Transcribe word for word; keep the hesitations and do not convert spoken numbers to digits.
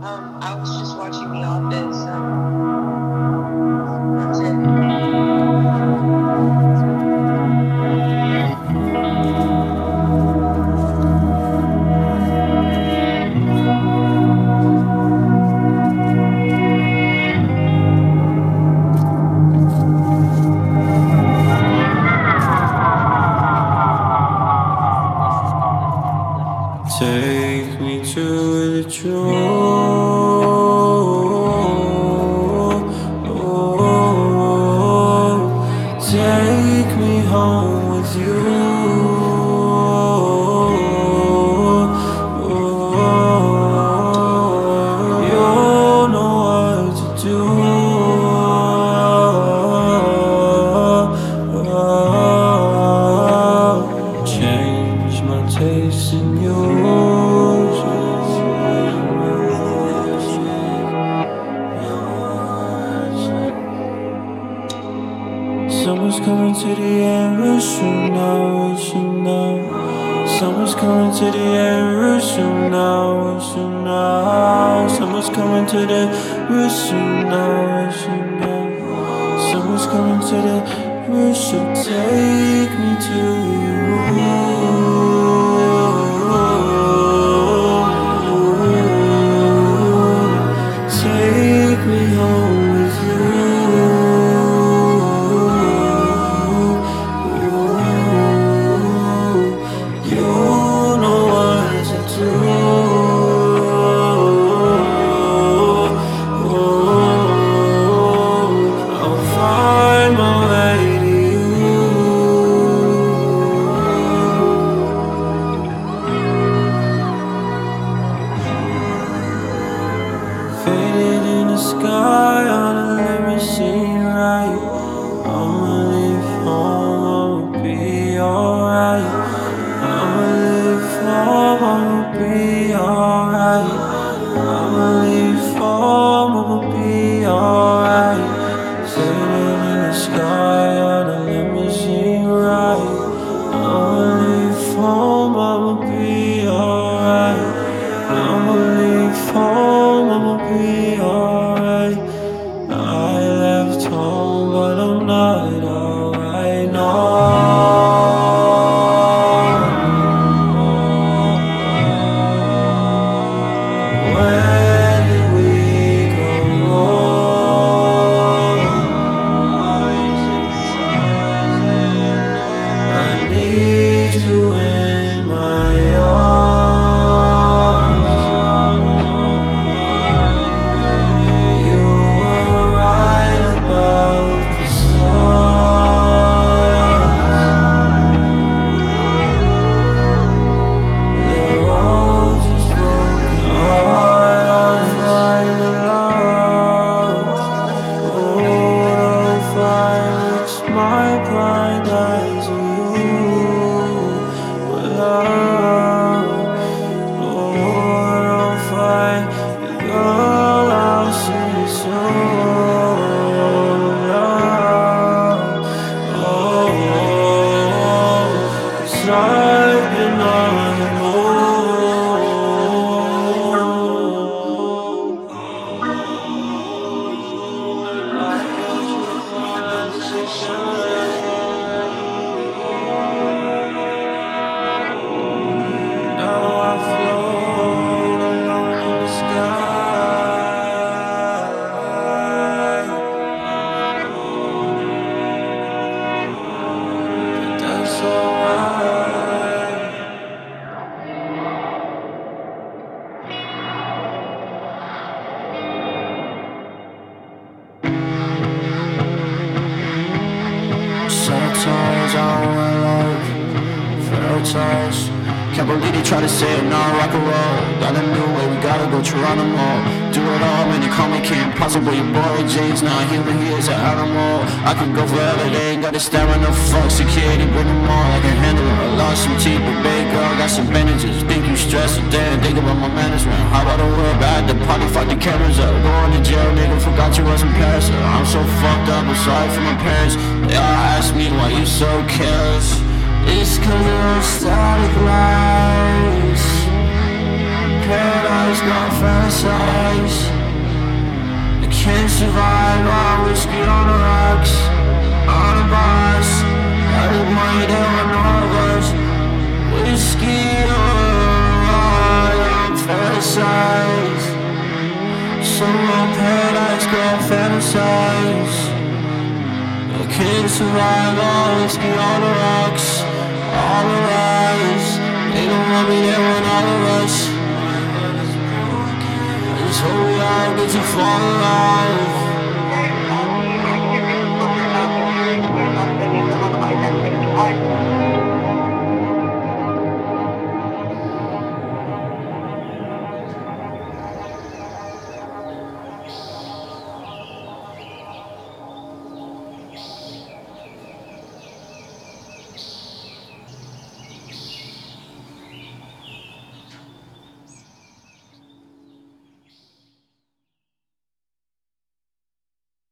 Um, I was just watching The Office. Um, that's it. Take me to the truth. Take me home with you. You know what to do. Change my taste in you. Summer's coming to the end real soon now, real soon now. Summer's coming to the end real soon now, real soon now. Summer's coming to the real soon now, real soon now. Summer's coming to the real soon. Take me to you. Take me home with you. Faded in the sky on a limousine ride. I'ma leave home, I'ma be alright. I'ma leave home, I'ma be alright. I'ma leave home, I'ma be alright. Faded in the sky on a limousine ride. I'ma leave home, I'ma be alright. I'ma leave home, I'ma be alright. I left home, but I'm not alright, no. Where did we go wrong? I need you in my arms. You were right about the stars. The road just broken heart on fire love. Oh, if I fix my blind eyes on you, but love. Oh, if I the girl I'll see soon. Love. Oh, 'cause I've been on the now I float alone in the sky. But that's alright. Sometimes I don't love fairy tales. Can't believe they try to say it now, rock and roll. Got a new way, we gotta go Geronimo. Do it all, man, they call me King Possible. Your boy James not human, he is an animal. I could go forever, they ain't got to stamina. Fuck security, bring them all, I can handle it. I lost some teeth, but big girl, got some bandages. Think you stressed, damn, think about my management. How about the world, bad, the party, fuck the cameras up. Going to jail, nigga, forgot you was in Paris. I'm so fucked up, I'm sorry for my parents. They all ask me why you so careless. It's cause of static lights. Paradise gone fantasize. I can't survive on whiskey on the rocks, on a bus. I look money there with no of us. Whiskey on the rocks, I'm fantasize. Somewhere paradise, girl, fantasize. I can't survive on whiskey on the rocks, all the rise. They don't want me there with all of us. I just hope we all get to fall in love.